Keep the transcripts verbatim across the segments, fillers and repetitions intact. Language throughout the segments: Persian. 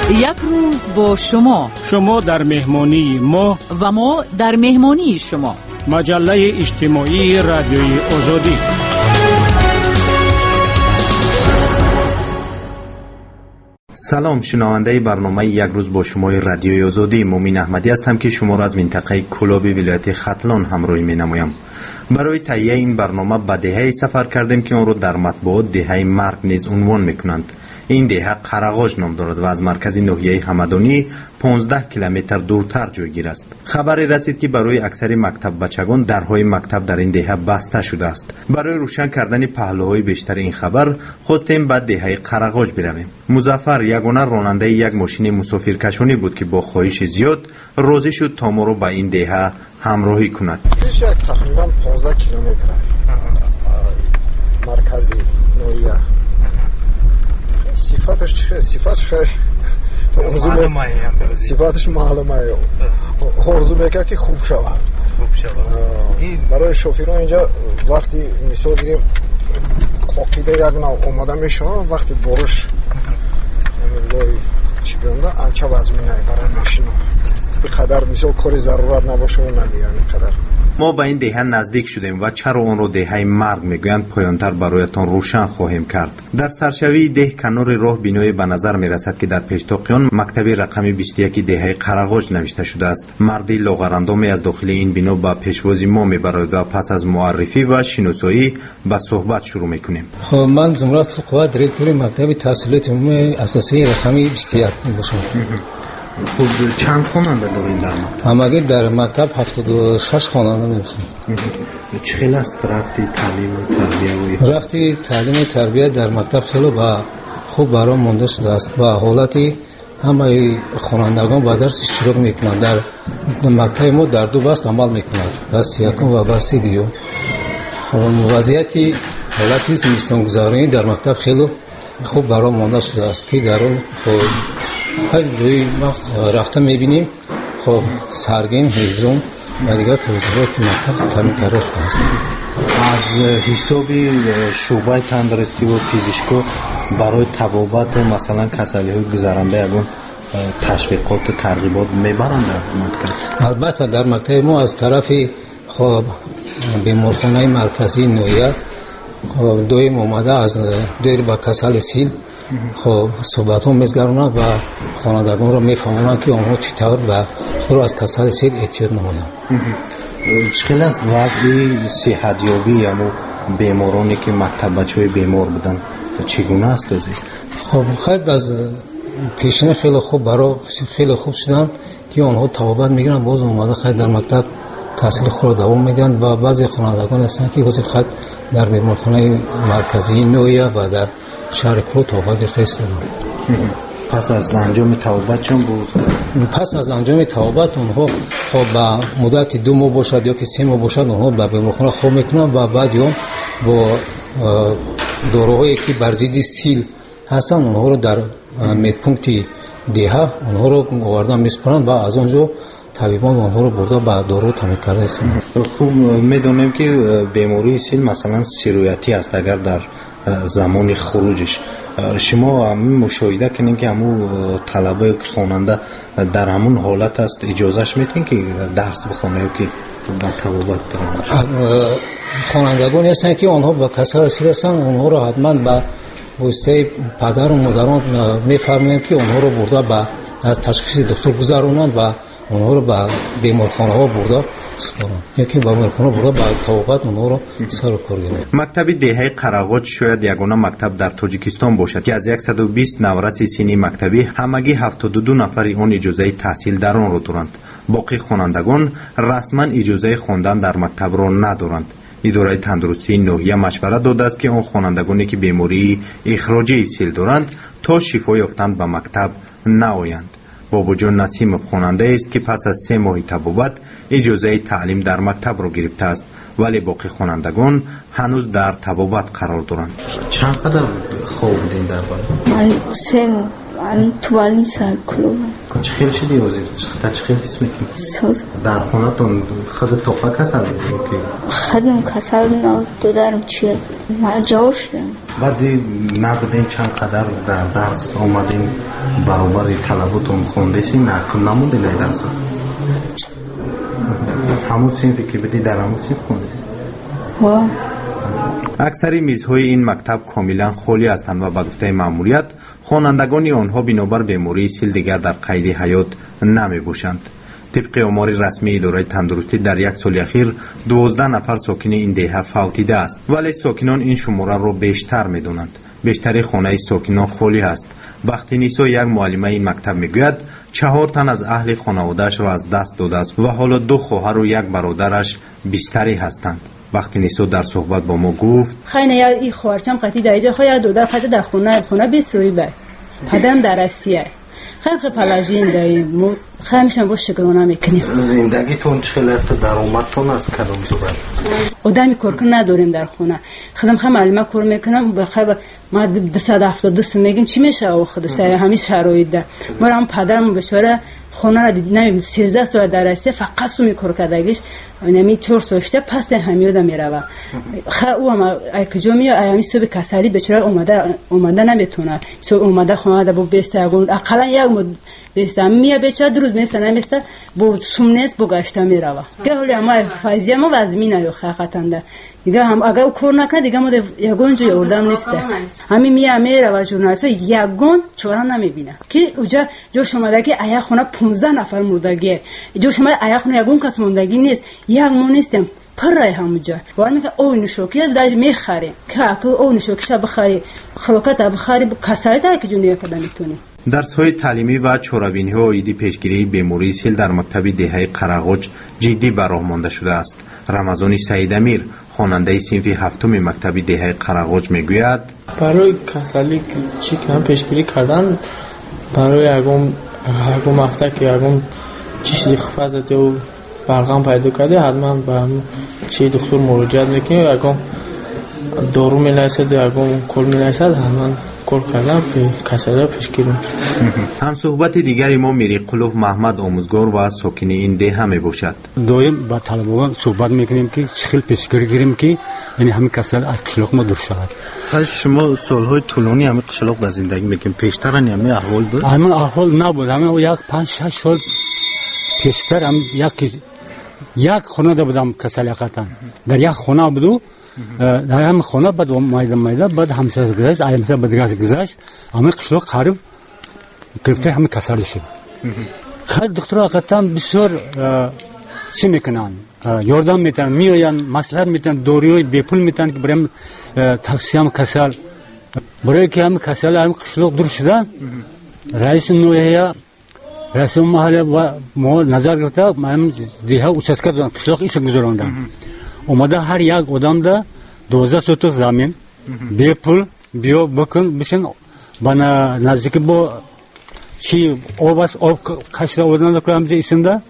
یک روز با شما، شما در مهمانی ما و ما در مهمانی شما. مجله اجتماعی رادیوی آزادی. سلام، شنونده برنامه یک روز با شما رادیوی آزادی. مومین احمدی هستم که شما را از منطقه کلابی ولایت ختلان همراهی می نمایم. برای تهیه این برنامه به دهه‌ای سفر کردیم که آن را در مطبوعات دهه مرگ نیز عنوان میکنند. این دهه قرغاج نام دارد و از مرکز ناحیه همدانی پانزده کیلومتر دورتر جایگیر است. خبری رسید که برای اکثر مکتب بچگان درهای مکتب در این دهه بسته شده است. برای روشن کردن پهلوهای بیشتر این خبر خواستیم به دهه قرغاج برویم. مظفر یگانه راننده یک ماشین مسافرکشانی بود که با خواهش زیاد راضی شد تا ما را به این دهه همراهی کند. تقریبا پانزده کیلومتر مرکز ناحیه. صفاتش چیه؟ صفاتش خیلی معلومه. صفاتش معلومه. آرزو میکنه که خوب شود. خوب شود. برای شوفران اینجا وقتی مثال گیریم قاقیده یک نوع آماده میشه، وقتی برش لای چی بیانده انچه وزن میاره برای ماشین. بقدر مثال کاری ضرورت نباشه و نمیان قدر. ما به این دهه نزدیک شدیم و چرا آن را دهه مرگ میگویند پایانتر برایتان روشن خواهیم کرد. در سرشوی ده کنار راه بینای به نظر میرسد که در پیشتاقیان مکتب رقم بیست و یک دهه قرغاج نوشته شده است. مردی لاغرندامی از داخل این بنا به پیشوازی ما میبرد و پس از معرفی و شناسایی به صحبت شروع میکنیم. خب من زمرت قواد دیرکتور مکتب تحصیلات عمومی اساسی رقم بیست و یک باشم. خب چند خواننده دارین در مکتب؟ همگی در مکتب هفتاد و شش خواننده می‌باشیم. چه خیلی است رفتی تعلیم و تربیت؟ رفتی تعلیم و تربیت در مکتب خیلی با خوب برام مونده شده است و حالتی همه خوانندگان با درس اشتراک میکنند. در مکتب ما در دو بست عمل میکنند، بست یکم و بست دیو. خب وضعیتی حالتی زمستان گذرانی در مکتب خیلی خوب برام مونده شده است که در اون خب هر جایی رفته میبینیم خب سرگین هیزم و دیگر توجهات مکتب تامین کرده شده است. از حسابی شعبه تندرستی و پزشکی برای تبابت مثلا کسلی های گذرنده یکون تشویقات و ترغیبات میبرند در مکتب؟ البته در مکتب ما از طرف خب بیمارخانه مرکزی نویه خب دویم اومده از دیر با کسل سیل خب صحبت ها میزگرونند و خانندگان را میفهمونند که آنها چطور و خود را از کسل سیل احتیاط نمایند. خیلی از وضعی صحتیابی یا بیمارانی که مکتب بچه های بیمار بودن چگونه است لازم؟ خب خیلی از پیشینه خیلی خوب برای خیلی خوب شدن که آنها توابت میگیرن، باز اومده خیلی در مکتب تحصیل خود را دوام میدن و بعضی خانندگان هستند که باز خیلی در بیمارخانه مرکزی نویه و در شهر کلو توابت گرفته هستند. پس از انجام توابت چون بود؟ پس از انجام توابت اونها خب با مدت دو ماه باشد یا که سه ماه باشد اونها به بیمارخانه خوب میکنن و بعد یا با داروهایی که بر ضد سیل هستن اونها رو در مدپونکت دهه اونها رو آوردن میسپارن و از اونجا طبیبان اونها رو برده به دارو تامین کرده هستند. خوب میدونیم که بیماری سیل مثلا سیرویتی است اگر در زمان خروجش شما همین مشاهده کنین که همون طلبه که خواننده در همون حالت است اجازهش میتین که درس بخونه یا که با توابت برن؟ خوانندگانی هستن که آنها با کسل سیل هستن اونها رو حتما با واسطه پدر و مادران میفرمایند که اونها رو برده به از تشخیص دکتر گذرونند و اونها رو به بیمارخانه ها برده سپارن یکی با بیمارخانه برده به توابت اونها رو سر و کار گرفت. مکتب دهه قرغاج شاید یگانه مکتب در تاجیکستان باشد که از صد و بیست نورس سینی مکتبی همگی هفتاد و دو نفر آن اجازه تحصیل در آن را دارند. باقی خوانندگان رسما اجازه خواندن در مکتب را ندارند. اداره تندرستی ناحیه مشورت داده است که آن خوانندگانی که بیماری اخراجی سیل دارند تا شفا یافتند به مکتب نآیند. بابا جان نسیمов خواننده است که پس از سه ماه تبابت اجازه تعلیم در مکتب را گرفته است ولی باقی خوانندگان هنوز در تبابت قرار دارند. چند قدر خوابیدین در بالا؟ من سه ماه من تو بالین سر کلوبم. چه خیلی شدی وزیر؟ چه چه خیلی اسم میکنی؟ سوز در خونه تون خود توفه کسل میکنی که؟ خودم کسل نه دو درم چیه ما جا شدم بعدی نبودین چند قدر در درس اومدین برابر طلباتون خوندیسی نه کم نموندین ای درس همون سینفی که بدی در همون سینف خوندیسی وا اکثری میزهای این مکتب کاملا خالی هستند و به گفته مأموریت خوانندگان آنها بنابر بیماری سیل دیگر در قید حیات نمی باشند. طبق آمار رسمی اداره تندرستی در یک سال اخیر دوازده نفر ساکن این دهه فوتیده است، ولی ساکنان این شماره را بیشتر می‌دانند. بیشتر خانه ساکنان خالی است. وقتی نیسو یک معلمه این مکتب میگوید چهار تن از اهل خانواده‌اش را از دست داده است و حالا دو خواهر و یک برادرش بستری هستند. وقتی نیسو در صحبت با ما گفت خیلی یا این خواهرچم قطعی در اینجا خواهی دو در قطعی در خونه خونه بیسوی بای پدرم در روسیه خیلی خیلی پلاژین داریم خیلی میشن باش شکلونه میکنیم. زندگیتون چه است؟ درآمدتون از کدام صورت؟ آدمی کارکن نداریم در خونه. خودم خیلی معلومه کار میکنم بخیر ما دویست و هفتاد و دو میگیم چی میشه او خودش در همین شرایط ده ما هم پدرم بشوره خونه را دید نمیم سیزده سال در روسیه فقط سومی کار کردگیش نمی چهار سوشته پس ده همیوده میروه خیلی او هم ای کجا میاد ای همی صبح کسلی بچرا اومده اومده نمیتونه صبح اومده خونه ده با بیسته اگون اقلا یک مد بیسته میاد بچرا درود میسته نمیسته با سومنست با گشته میروه که حالی اما فایزی ما وزمین ایو خیلی دیگه هم اگه او کار نکنه دیگه ما یگون جو یوردم نیسته همین میاد میره و ژورنالیست یگون چورا نمیبینه که اوجا جو شما که ایا خونه پانزده نفر مردگی جو شما ایا خونه یگون کس موندگی نیست یک مون نیستم پر رای همونجا ولی که اون شوکه داج میخره که اون شوکه بخری خلوقت بخری کسایت که جونی کدا میتونی. درس‌های تعلیمی و چاره‌بینی‌ها و ایدی پیشگیری بیماری سیل در مکتب دهه قرغوج جدی به راه مانده شده است. رمضانی سعید امیر خواننده صنف هفتم مکتب دهه قرغوج میگوید برای کسلی چی کم پیشگیری کردن برای یگم یگم هفته که یگم چیزی خفازت و برغم پیدا کرده حتما به هم چی دکتر مراجعه میکنیم یگم دارو می‌نویسد یگم کل می‌نویسد حتما کار کردن که کسلی پیشگیری. هم صحبت دیگری ما میری قلوف محمد آموزگار و ساکن این دهه می باشد. دویم با طلبه‌ها صحبت میکنیم که چخیل پیشگیری گیریم که یعنی همین کسل از قشلاق ما دور شود. شما سالهای طولانی همین قشلاق در زندگی میکنیم پیشتر همین احوال بود؟ همین احوال نبود. همین یک پنج شش سال پیشتر هم یک یک خانه دا بودم کسل یکتن در یک خانه بودو در همین خانه بعد مایده مایده بعد همسر گذشت ایمسر بعد گذشت همین قشلاق قریب گرفته همین کسل شد. خیلی دکتر حقیقتاً بسیار چی میکنن یاردم میتن میآیند مصلحت میتن دوریوی بیپول میتن که برای تقسیم کسل برای که همین کسل همین قشلاق دور شدن رئیس نوعیه رئیس محله و ما نظر گرفته من دیها اوچسکه دادم قشلاق ایش گذراندم اومده هر یک آدم ده دوازده سوتو زمین بیپول بیا بکن بشن بنا نزدیک با چی آب است آب کشته آوردن دکتر همچه ایشنده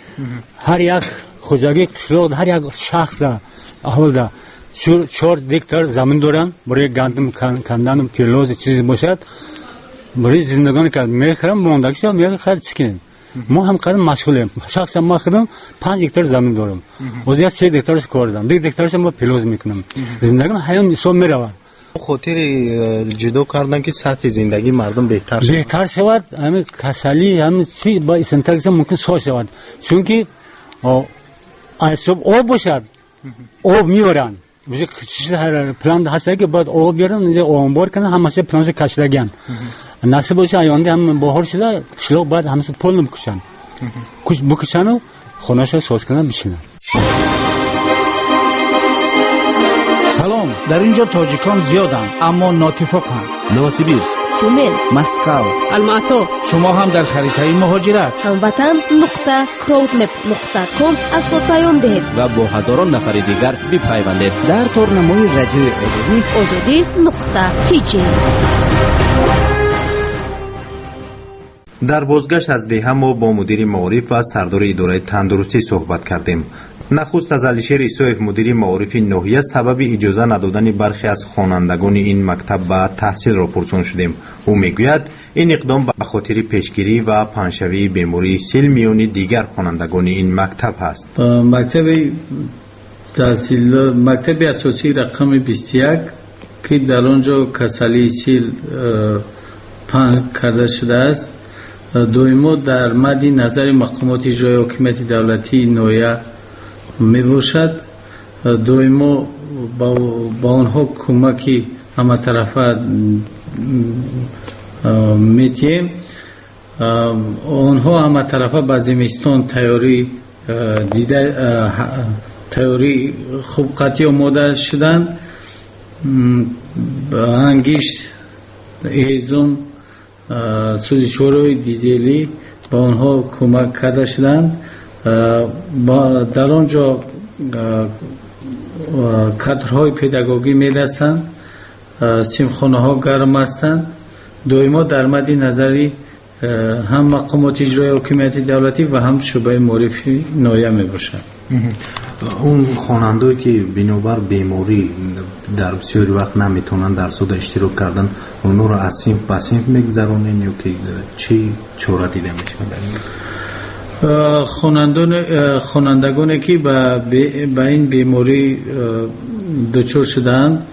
هر یک خوزگی قشلاق هر یک شخص ده احوال ده چهار دیکتر زمین دارن برای گندم کندن پیلوز چیزی باشد برای زندگانی که میخرم موندگیش هم میگه خیلی چکنیم ما هم قدم مشغولیم شخصا ما خودم پنج هکتار زمین دارم وزیر سه هکتارش کار دارم دیگه هکتارش ما پیلوز میکنم زندگیم حیام حساب میروه خاطر جدا کردن که سطح زندگی مردم بهتر شود بهتر شود همین کسلی همین چی با سنتاکس ممکن سو شود چون که آب باشد آب میارن میشه هر پلان هست که بعد آب بیارن اینجا آنبار کنن همش پلانش کشلگن نصیب باشه آینده هم بهار شده شلوغ بعد همش پول نمیکشن کش بکشن و خونه‌شو ساز کنن بشینن. سلام، در اینجا تاجیکان زیادند اما ناتفاقند. نوسیبیرسک، تومل، مسکو، الماتو. شما هم در خریدهای مهاجرت هموطن نقطه کراودمپ نقطه کام از خود پیام دهید و با هزاران نفر دیگر بپیوندید در تورنمای رادیوی آزادی آزادی نقطه تی جی. در بازگشت از دهه ما با مدیر معارف و سردار اداره تندرستی صحبت کردیم. نخست از علیشیر ایسویف مدیر معارف ناحیه سبب اجازه ندادن برخی از خوانندگان این مکتب به تحصیل را پرسان شدیم. او میگوید این اقدام به خاطر پیشگیری و پنشوی بیماری سیل میان دیگر خوانندگان این مکتب است. مکتب تحصیل مکتب اساسی رقم بیست و یک که در آنجا کسلی سیل پنج کرده شده است، دویمو در مد نظر مقامات اجرایی حکومت دولتی نویه می باشد. دویمو با, با آنها کمکی همه طرفه میتیم. آنها همه طرفه به زمستان تیاری دیده تیاری خوب قطعی آماده شدن. انگیش ایزون سوزی چوروی دیزلی با آنها کمک کرده شدند. در آنجا کادرهای پداگوژی میرسند، سیمخانه ها گرم هستند. دویما در مد نظری هم مقامات اجرایی حکومت دولتی و هم شعبه معرفی ناحیه می باشند. اون خواننده‌ای که بنابر بیماری در بسیاری وقت نمیتونن در سود اشتراک کردن، اونو رو از صنف به صنف میگذرونین یا که چی چاره دیده میشه؟ خوانندگان خوانندگانی که به این بیماری دچار شدند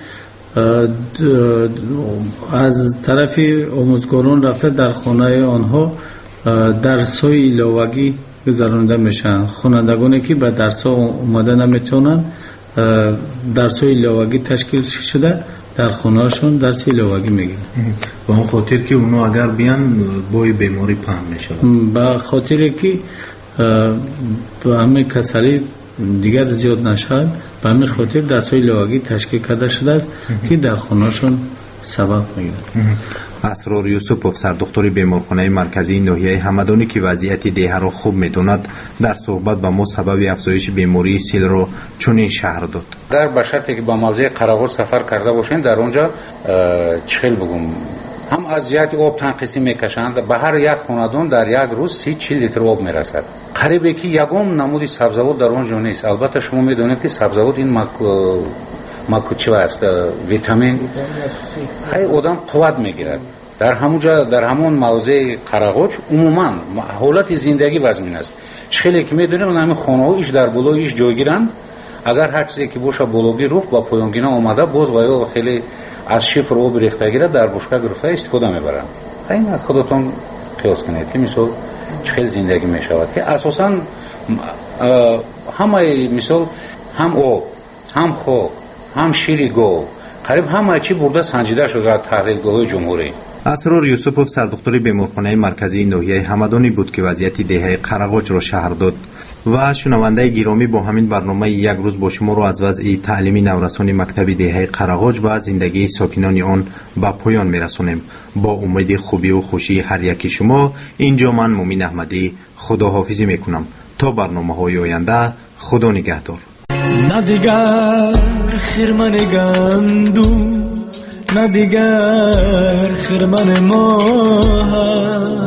از طرف آموزگاران رفته در خانه آنها درس‌های علاوه‌ای گذرانده میشن. خوانندگانی که به درس ها اومده نمیتونن، درس های علاوه‌ای تشکیل شده در خانه هاشون درس علاوه‌ای میگیرن. به اون خاطر که اونو اگر بیان بای بیماری پهن میشه، به خاطر که به همه کسری دیگر زیاد نشد، به همین خاطر درس های علاوه‌ای تشکیل کرده شده که در خانه هاشون سبق میگیرن. اسرار یوسفوف سردختور بیمارخانه مرکزی ناحیه همدانی که وضعیت دیه را خوب میدوند در صحبت با ما سبب افزایش بیماری سیل را چنین شهر داد. در بشرطی که با موضع قراقل سفر کرده باشین در اونجا چخیل بگم هم از زیادی آب تنقیسی میکشند. به هر یک خاندان در یک روز سی چهل لیتر آب میرسد. قریبی که یگام نمودی سبزیجات در اونجا نیست. البته شما میدونید که سبزیجات این مک ماکو چی است ویتامین خیلی آدم قوت میگیرد. در همونجا در همون موضع قراقوچ عموما حالت زندگی وزمین است. خیلی که میدونیم همین خانه ها ایش در بالا ایش جایگیرند. اگر هر چیزی که باشه بالاگی روف با پایانگینا اومده باز و خیلی از شفر آب ریخته گیرد در بشکه گرفته استفاده میبرند. خیلی خودتون قیاس کنید که مثال خیلی زندگی میشود که اساسا همه مثال هم آب هم خاک هم شیری گاو قریب همه چی برده سنجیده شده در تحلیلگاه جمهوری. اسرار یوسفوف سردختور بیمارخانه مرکزی ناحیه همدانی بود که وضعیت دهه قراقوچ را شهر داد. و شنونده گرامی با همین برنامه یک روز با شما را از وضع تعلیمی نورسان مکتب دهه قراقوچ و زندگی ساکنان آن به پایان میرسانیم. با امید خوبی و خوشی هر یکی شما اینجا من مومین احمدی خداحافظی میکنم. تا برنامه های آینده خدا نگهدار. نه دیگر خرمن گندو، نه دیگر خرمن ماه،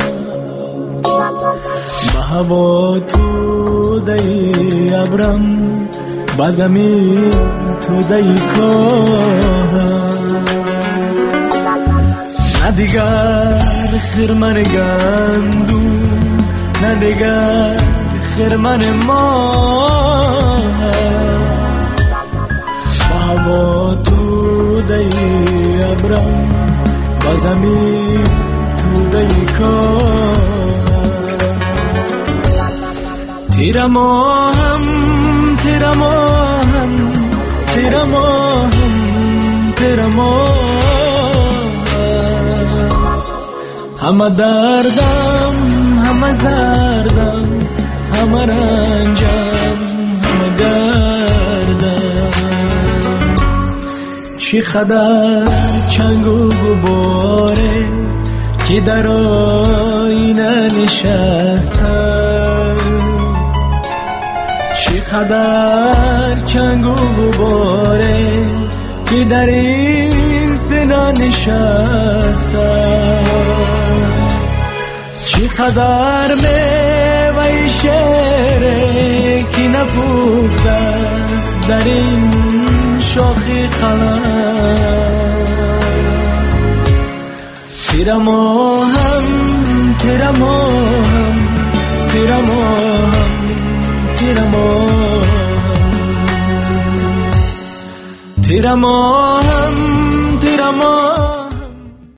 به هوا تو دی ابرم، به زمین تو دی کاه. نه دیگر خرمن گندو، نه دیگر خرمن ماه، هوا تو دی ابرم، با زمین تو دی کار. تیرا ماهم تیرا ماهم تیرا ماهم تیرا ماهم، همه دردم همه زردم همه رنجم همه گردم. چی خدر چنگ و گباره که در آینه نشستم، چی خدر چنگ و گباره که در این سینه نشستم. چی چی قدر میوه شعره که نپخته است در این شاخی قلم تیرا ماهم تیرا ماهم تیرا ماهم تیرا ماهم تیرا ماهم